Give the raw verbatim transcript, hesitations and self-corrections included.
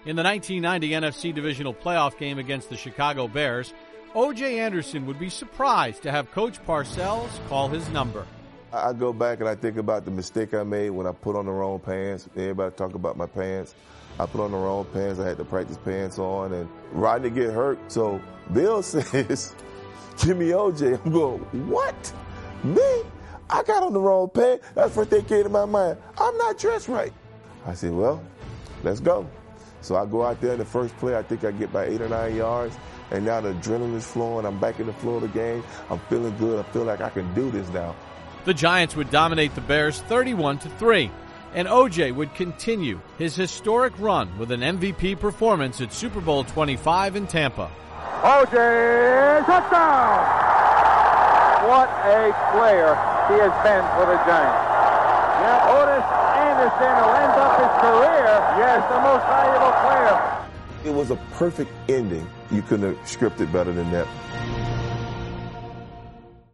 In the nineteen ninety N F C Divisional Playoff game against the Chicago Bears, O J Anderson would be surprised to have Coach Parcells call his number. I go back and I think about the mistake I made when I put on the wrong pants. Everybody talk about my pants. I put on the wrong pants. I had to practice pants on, and Rodney get hurt. So Bill says, give me O J. I'm going, what? Me? I got on the wrong pants. That's the first thing came to my mind. I'm not dressed right. I said, well, let's go. So I go out there in the first play. I think I get by eight or nine yards. And now the adrenaline is flowing. I'm back in the flow of the game. I'm feeling good. I feel like I can do this now. The Giants would dominate the Bears thirty-one to three. And O J would continue his historic run with an M V P performance at Super Bowl twenty-five in Tampa. O J, touchdown! What a player he has been for the Giants. Yeah, Otis Anderson will end up his career as the most valuable player. It was a perfect ending. You couldn't have scripted better than that.